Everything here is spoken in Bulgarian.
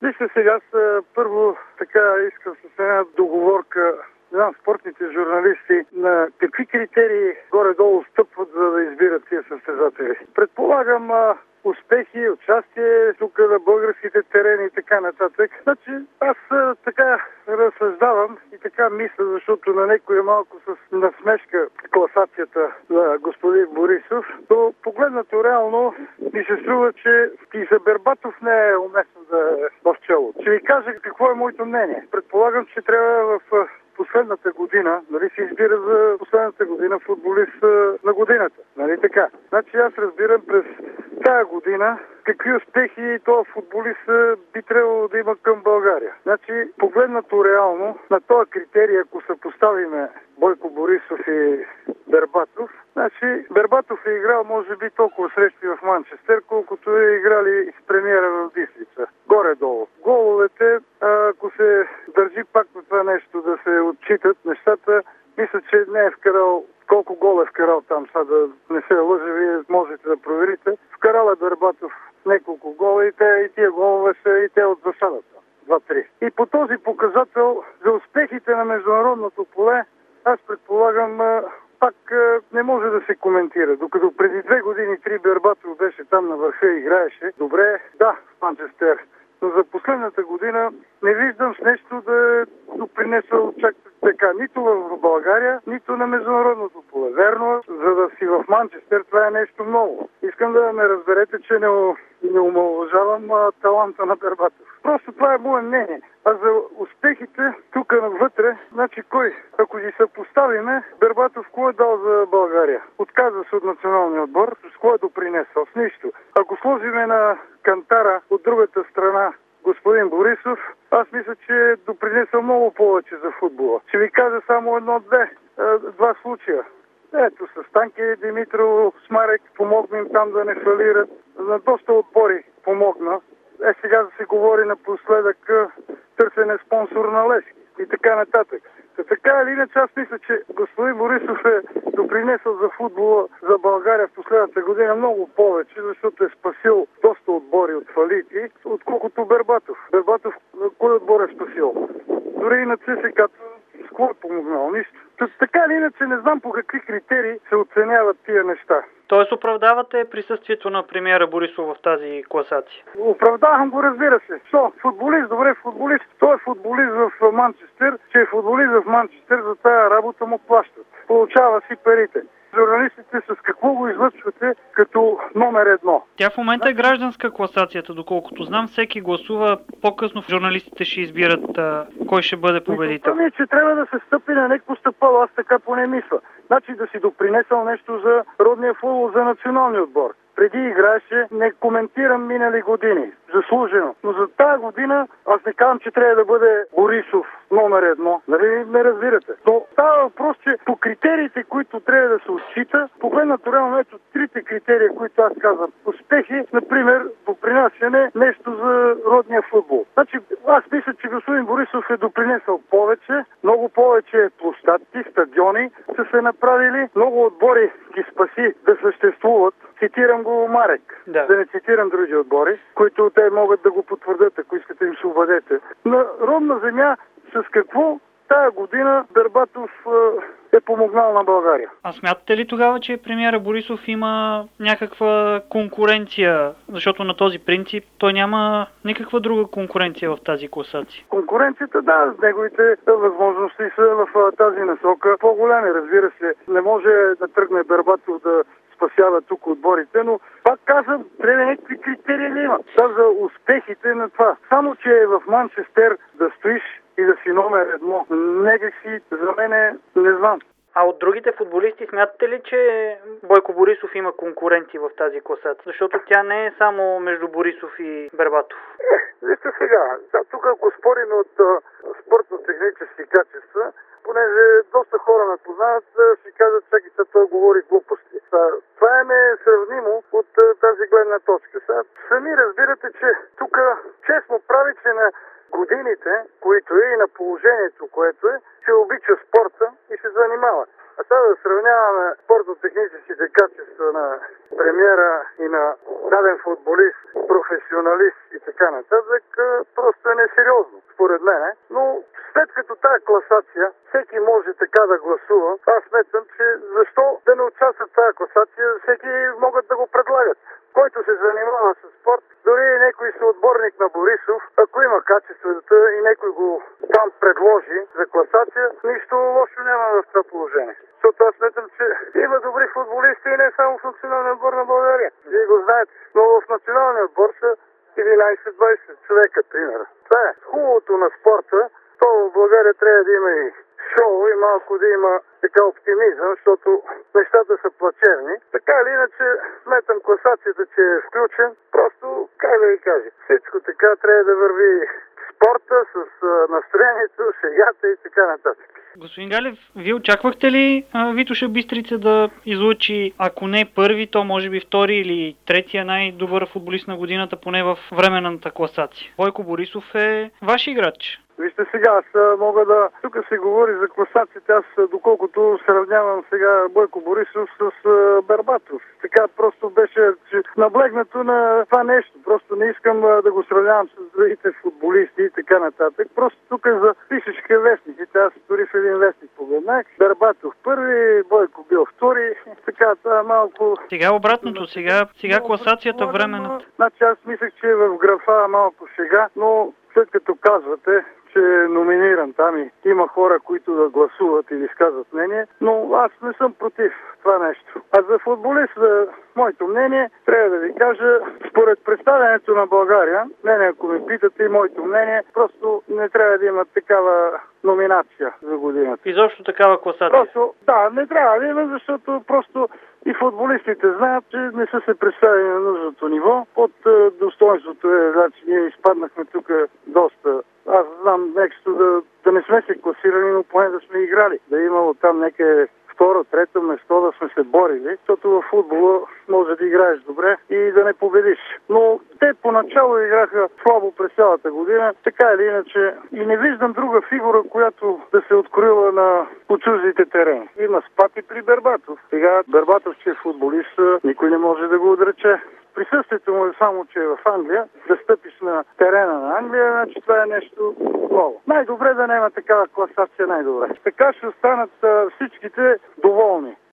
Вижте сега, аз първо така искам с една договорка. Знам спортните журналисти на какви критерии горе-долу стъпват, за да избират тия състезатели. Предполагам успехи, участие тук на българските терени и така нататък. Значи аз така разсъждавам и така мисля, защото на някой е малко с насмешка класацията на господин Борисов, но погледнато реално ми се струва, че и за Бербатов не е уместно да е в чело. Ще ви кажа какво е моето мнение. Предполагам, че трябва в последната година, нали, се избира за последната година футболист на годината. Нали така? Значи аз разбирам през тая година какви успехи този футболист би трябвало да има към България. Значи, погледнато реално, на този критерий, ако съпоставиме Бойко Борисов и Бербатов, значи Бербатов е играл може би толкова срещи в Манчестър, колкото е играли с премиера в Бистрица. Горе-долу. Головете, ако се държи пак на това нещо да се отчитат нещата, мисля, че не е вкарал колко гол е вкарал там, сега да не се лъжа, вие можете да проверите. Вкарал е Бербатов няколко гола и тия голове са и те от засадата. 2-3. И по този показател за успехите на международното поле, аз предполагам, пак не може да се коментира. Докато преди 2 години 3 Бербатов беше там на върха и играеше добре, да, в Манчестър. Но за последната година не виждам с нещо да е допринесъл чак така, нито в България, нито на международното поле. Верно, за да си в Манчестър, това е нещо много. Искам да ме разберете, че не омаловажавам таланта на Бербатов. Просто това е мое мнение. А за успехите тук навътре, значи кой? Ако ги съпоставиме, Бербатов кой е дал за България? Отказва се от националния отбор, с кой е допринесъл? С нищо. Ако сложиме на кантара от другата страна господин Борисов, аз мисля, че е допринесъл много повече за футбола. Ще ви кажа само два случая. Ето с Станки Димитров, Смарек, помогна им там да не фалират. На доста отбори помогна. Сега да се говори напоследък търсене спонсор на Левски и така нататък. Така или иначе аз мисля, че господин Борисов е допринесъл за футбола за България в последната година много повече, защото е спасил доста отбори от фалити, отколкото Бербатов. Бербатов кой отбор е спасил? Дори и на ЦСКА с кой е помогнал? Нищо. Така или иначе не знам по какви критерии се оценяват тия неща. Тоест оправдавате присъствието на премиера Борисов в тази класация? Оправдавам го, разбира се. Футболист, добре, футболист. Той е футболист в Манчестър, че е футболист в Манчестър, за тая работа му плащат. Получава си парите. Журналистите с какво го излъчвате като номер 1? Тя в момента е гражданска класацията, доколкото знам. Всеки гласува, по-късно журналистите ще избират кой ще бъде победител. Мисля, че трябва да се стъпи на някакво стъпало, аз така поне мисля. Значи да си допринесъл нещо за родния футбол, за националния отбор. Преди играеше, не коментирам минали години. Заслужено. Но за тази година аз не казвам, че трябва да бъде Борисов номер 1. Нали ме разбирате? Но става въпрос, че по критериите, които трябва да се отчита, погледнато реално ето трите критерия, които аз казвам. Успехи, например, допринасяне нещо за родния футбол. Значи аз мисля, че господин Борисов е допринесъл повече, много повече площадки, стадиони са се направили, много отбори ги спаси да съществуват. Цитирам го Марек, да не цитирам други отбори, които те могат да го потвърдят, ако искате им се обадете. На родна земя с какво тая година Бербатов е помогнал на България? А смятате ли тогава, че премиера Борисов има някаква конкуренция? Защото на този принцип той няма никаква друга конкуренция в тази класация. Конкуренцията, да, с неговите възможности са в тази насока по-голями, разбира се. Не може да тръгне Бербатов да спасява тук отборите, но пак казвам, трябва някакви критерии да има. Това за успехите на това. Само, че в Манчестър да стоиш и да си номер 1, някак си за мен не знам. А от другите футболисти смятате ли, че Бойко Борисов има конкуренти в тази класация? Защото тя не е само между Борисов и Бербатов. Вижте сега, тук ако спорим от спортно-технически качества, понеже доста хора ме познават, си казват, всеки се той говори глупости. Това е несравнимо от тази гледна точка. Сами разбирате, че тук честно прави, че на годините, които е и на положението, което е, се обича спорта и се занимава. А сега да сравняваме спортно-техническите качества на премиера и на даден футболист, професионалист и така нататък, просто е несериозно, според мен. Но след като тая класация, всеки може така да гласува, аз сметам, че защо да не участват в тая класация, всеки могат да го предлагат. Който се занимава с спорт, дори някой съотборник на Борисов, ако има качествата и някой го там предложи за класация, нищо лошо няма в това положение. Защото аз сметам, че има добри футболисти и не само в националния отбор на България. Вие го знаете, но в националния отбор са 11-20 човека, примерно. Това е хубавото на спорта. То в България трябва да има и шоу и малко да има така оптимизъм, защото нещата са плачевни. Така или иначе, сметам класацията, че е включен. Просто, как да ви кажа, всичко така трябва да върви спорта с настроението, шегата и така нататък. Господин Галев, вие очаквахте ли Витоша Бистрица да излучи, ако не първи, то може би втори или третия най-добър футболист на годината, поне в временната класация? Бойко Борисов е ваш играч. Вижте сега, аз мога да... Тук се говори за класацията, аз доколкото сравнявам сега Бойко Борисов с Бербатов. Така просто беше наблегнато на това нещо. Просто не искам да го сравнявам с другите футболисти и така нататък. Просто тук за пишешка вестниците, аз дори в един вестник погледнах. Бербатов първи, Бойко бил втори. Така, това малко... Сега обратното, сега класацията временната. Значи аз мислех, че е в графа малко шега, но след като казвате, че е номиниран там и има хора, които да гласуват или изказват мнение, но аз не съм против това нещо. А за футболист, моето мнение, трябва да ви кажа, според представянето на България, ако ми питате и моето мнение, просто не трябва да има такава номинация за годината. Изобщо такава класация? Просто, да, не трябва да има, защото просто и футболистите знаят, че не са се представили на нужното ниво. Под достоинството е, значи ние изпаднахме тук доста. Аз знам нещо да не сме се класирали, но поне да сме играли. Да е имало там някъде второ, трето место, да сме се борили, защото в футбола може да играеш добре и да не победиш. Но те поначало играха слабо през цялата година, така или иначе, и не виждам друга фигура, която да се откроила по чуждите терени. Има спад и при Бербатов. Сега Бербатов, че е футболист, никой не може да го отрече. Присъствието му е само, че е в Англия, да стъпиш на терена на Англия, значи това е нещо ново. Най-добре да няма такава класация, най-добре. Така ще останат всичките доволни.